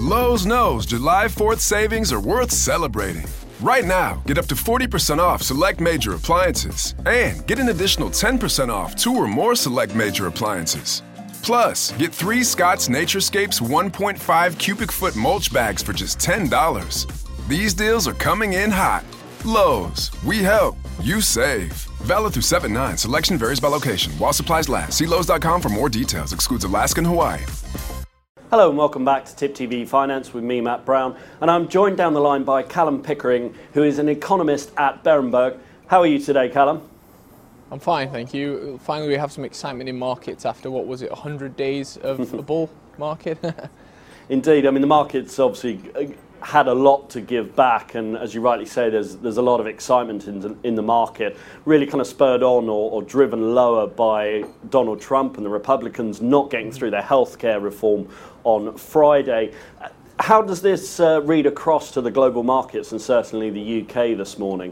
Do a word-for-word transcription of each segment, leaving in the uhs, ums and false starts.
Lowe's knows July fourth savings are worth celebrating. Right now, get up to forty percent off select major appliances and get an additional ten percent off two or more select major appliances. Plus, get three Scott's Naturescapes one point five cubic foot mulch bags for just ten dollars. These deals are coming in hot. Lowe's, we help, you save. Valid through seven nine. Selection varies by location. While supplies last. See Lowe's dot com for more details. Excludes Alaska and Hawaii. Hello and welcome back to Tip T V Finance with me, Matt Brown, and I'm joined down the line by Callum Pickering, who is an economist at Berenberg. How are you today, Callum? I'm fine, thank you. Finally, we have some excitement in markets after, what was it, one hundred days of a bull market? Indeed. I mean, the market's obviously had a lot to give back, and as you rightly say, there's there's a lot of excitement in the, in the market, really kind of spurred on or, or driven lower by Donald Trump and the Republicans not getting through their healthcare reform on Friday. How does this uh, read across to the global markets and certainly the U K this morning?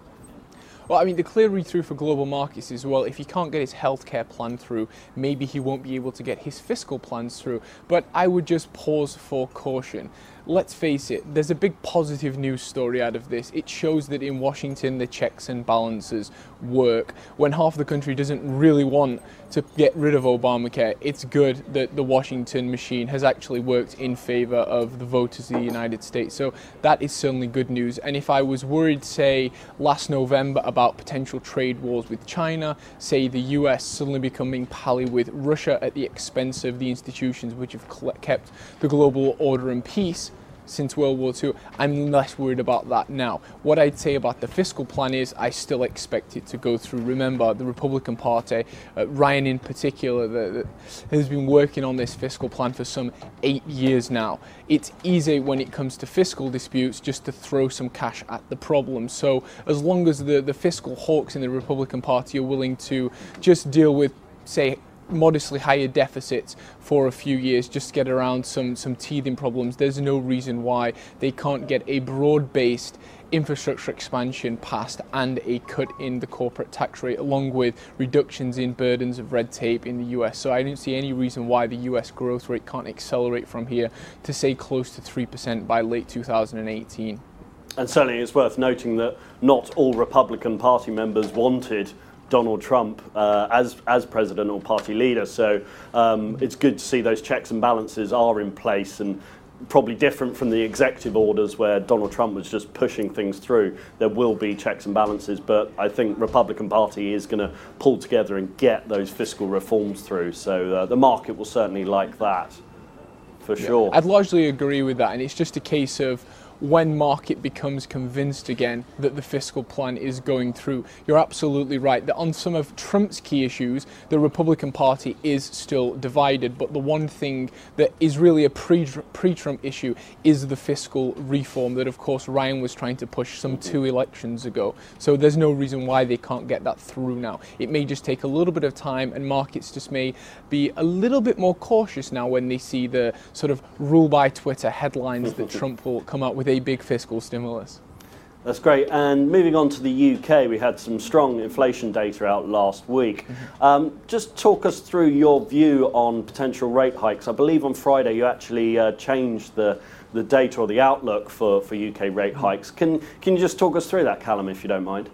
Well, I mean, the clear read-through for global markets is, well, if he can't get his healthcare plan through, maybe he won't be able to get his fiscal plans through. But I would just pause for caution. Let's face it, there's a big positive news story out of this. It shows that in Washington, the checks and balances work. When half the country doesn't really want to get rid of Obamacare, it's good that the Washington machine has actually worked in favor of the voters of the United States. So that is certainly good news. And if I was worried, say, last November about potential trade wars with China, say the U S suddenly becoming pally with Russia at the expense of the institutions which have kept the global order and peace since World War Two, I'm less worried about that now. What I'd say about the fiscal plan is I still expect it to go through. Remember, the Republican Party, uh, Ryan in particular, the, the, has been working on this fiscal plan for some eight years now. It's easy when it comes to fiscal disputes just to throw some cash at the problem. So as long as the, the fiscal hawks in the Republican Party are willing to just deal with, say, modestly higher deficits for a few years, just to get around some some teething problems, there's no reason why they can't get a broad-based infrastructure expansion passed and a cut in the corporate tax rate, along with reductions in burdens of red tape in the U S. So I don't see any reason why the U S growth rate can't accelerate from here to say close to three percent by late two thousand eighteen. And certainly it's worth noting that not all Republican Party members wanted Donald Trump uh, as as president or party leader. So um, it's good to see those checks and balances are in place, and probably different from the executive orders where Donald Trump was just pushing things through. There will be checks and balances, but I think Republican Party is going to pull together and get those fiscal reforms through. So uh, the market will certainly like that, for yeah, sure. I'd largely agree with that, and it's just a case of when market becomes convinced again that the fiscal plan is going through. You're absolutely right that on some of Trump's key issues, the Republican Party is still divided, but the one thing that is really a pre, pre-Trump issue is the fiscal reform that, of course, Ryan was trying to push some two elections ago. So there's no reason why they can't get that through now. It may just take a little bit of time, and markets just may be a little bit more cautious now when they see the sort of rule by Twitter headlines that Trump will come out with a big fiscal stimulus. That's great. And moving on to the U K, we had some strong inflation data out last week. Mm-hmm. Um, just talk us through your view on potential rate hikes. I believe on Friday you actually uh, changed the, the data or the outlook for, for U K rate hikes. Can, can you just talk us through that, Callum, if you don't mind?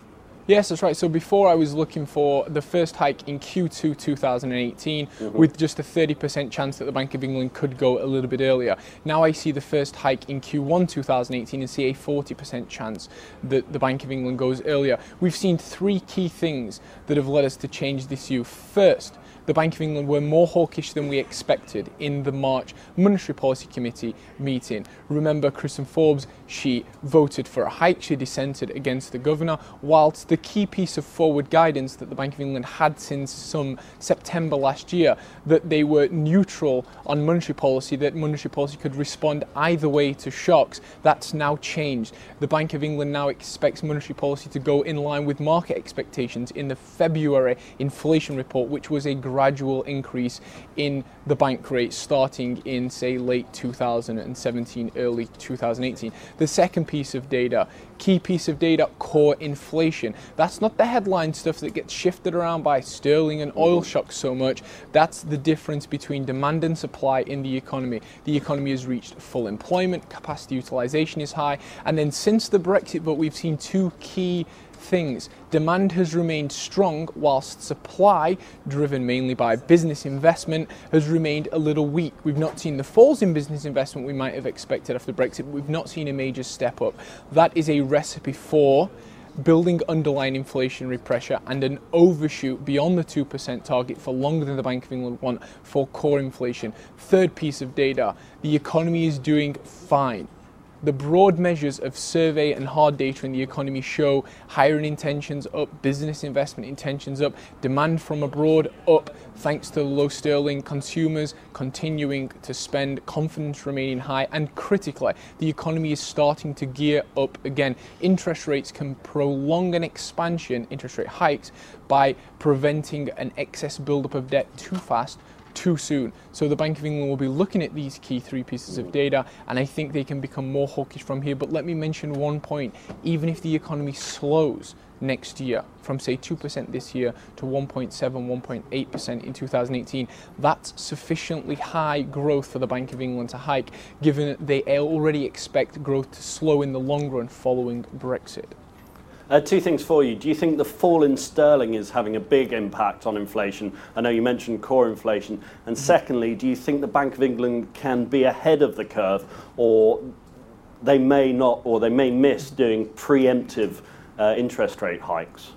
Yes, that's right. So before I was looking for the first hike in Q two two thousand eighteen, mm-hmm. with just a thirty percent chance that the Bank of England could go a little bit earlier. Now I see the first hike in Q one two thousand eighteen and see a forty percent chance that the Bank of England goes earlier. We've seen three key things that have led us to change this view. First, the Bank of England were more hawkish than we expected in the March Monetary Policy Committee meeting. Remember, Kristen Forbes, she voted for a hike, she dissented against the governor, whilst the key piece of forward guidance that the Bank of England had since some September last year, that they were neutral on monetary policy, that monetary policy could respond either way to shocks, that's now changed. The Bank of England now expects monetary policy to go in line with market expectations in the February inflation report, which was a gradual increase in the bank rate starting in, say, late two thousand seventeen, early two thousand eighteen. The second piece of data Key piece of data, core inflation. That's not the headline stuff that gets shifted around by sterling and oil shocks so much. That's the difference between demand and supply in the economy. The economy has reached full employment, capacity utilization is high, and then since the Brexit vote, we've seen two key things. Demand has remained strong, whilst supply, driven mainly by business investment, has remained a little weak. We've not seen the falls in business investment we might have expected after Brexit, but we've not seen a major step up. That is a recipe for building underlying inflationary pressure and an overshoot beyond the two percent target for longer than the Bank of England want for core inflation. Third piece of data, the economy is doing fine. The broad measures of survey and hard data in the economy show hiring intentions up, business investment intentions up, demand from abroad up, thanks to low sterling, consumers continuing to spend, confidence remaining high, and critically, the economy is starting to gear up again. Interest rates can prolong an expansion, interest rate hikes, by preventing an excess buildup of debt too fast, too soon. So the Bank of England will be looking at these key three pieces of data, and I think they can become more hawkish from here. But let me mention one point. Even if the economy slows next year from say two percent this year to one point seven, one point eight percent in two thousand eighteen, that's sufficiently high growth for the Bank of England to hike, given that they already expect growth to slow in the long run following Brexit. Uh, two things for you. Do you think the fall in sterling is having a big impact on inflation? I know you mentioned core inflation. And secondly, do you think the Bank of England can be ahead of the curve, or they may not, or they may miss doing preemptive uh, interest rate hikes?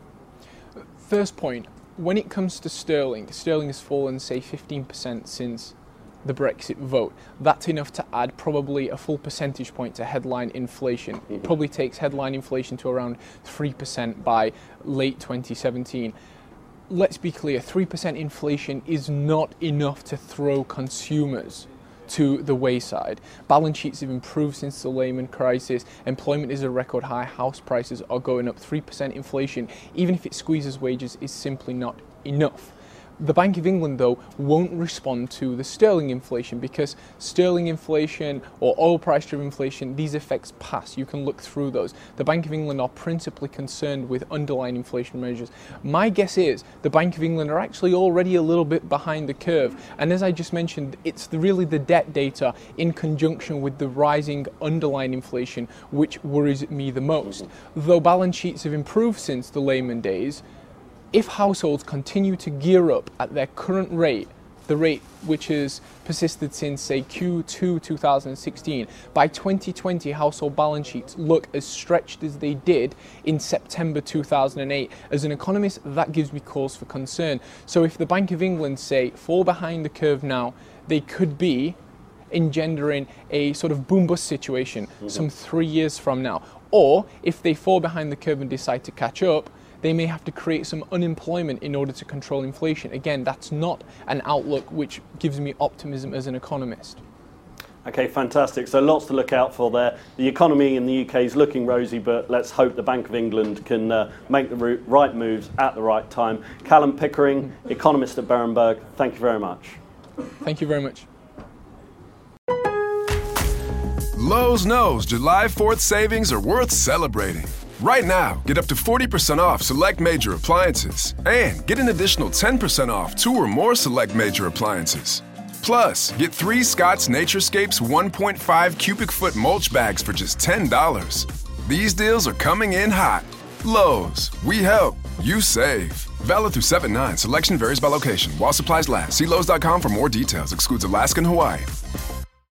First point, when it comes to sterling, sterling has fallen, say, fifteen percent since the Brexit vote. That's enough to add probably a full percentage point to headline inflation. It probably takes headline inflation to around three percent by late twenty seventeen. Let's be clear, three percent inflation is not enough to throw consumers to the wayside. Balance sheets have improved since the Lehman crisis. Employment is a record high. House prices are going up. three percent inflation, even if it squeezes wages, is simply not enough. The Bank of England, though, won't respond to the sterling inflation, because sterling inflation or oil price-driven inflation, these effects pass. You can look through those. The Bank of England are principally concerned with underlying inflation measures. My guess is the Bank of England are actually already a little bit behind the curve. And as I just mentioned, it's the, really the debt data in conjunction with the rising underlying inflation which worries me the most. Though balance sheets have improved since the Lehman days, if households continue to gear up at their current rate, the rate which has persisted since, say, Q two two thousand sixteen, by twenty twenty household balance sheets look as stretched as they did in September two thousand eight. As an economist, that gives me cause for concern. So if the Bank of England, say, fall behind the curve now, they could be engendering a sort of boom-bust situation mm-hmm. some three years from now. Or if they fall behind the curve and decide to catch up, they may have to create some unemployment in order to control inflation. Again, that's not an outlook which gives me optimism as an economist. Okay, fantastic. So lots to look out for there. The economy in the U K is looking rosy, but let's hope the Bank of England can uh, make the right moves at the right time. Callum Pickering, economist at Berenberg, thank you very much. Thank you very much. Lowe's knows July fourth savings are worth celebrating. Right now, get up to forty percent off select major appliances and get an additional ten percent off two or more select major appliances. Plus, get three Scott's Naturescapes one point five cubic foot mulch bags for just ten dollars. These deals are coming in hot. Lowe's, we help, you save. Valid through seven nine. Selection varies by location. While supplies last. See Lowe's dot com for more details. Excludes Alaska and Hawaii.